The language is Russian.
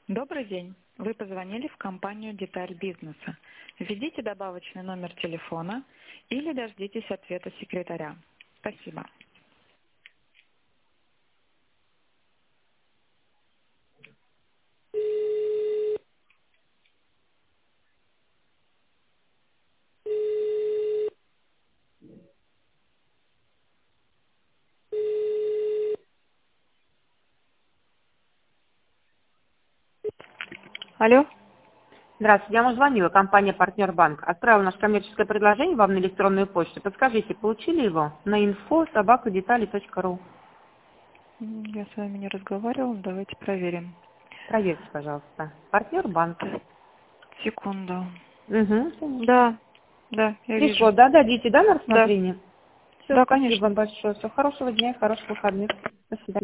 Добрый день. Вы позвонили в компанию «Деталь бизнеса». Введите добавочный номер телефона или дождитесь ответа секретаря. Спасибо. Алло. Здравствуйте, я вам звонила, компания «Партнер Банк». Отправила наше коммерческое предложение вам на электронную почту. Подскажите, получили его на info@детали.ру? Я с вами не разговаривала, давайте проверим. Проверьте, пожалуйста. «Партнер Банк». Так, секунду. Угу. Да, да, я Пришло, вижу. да, дадите, да, на Да, рассмотрение? Все, да, спасибо конечно. вам большое. Всего хорошего дня и хороших выходных. До свидания.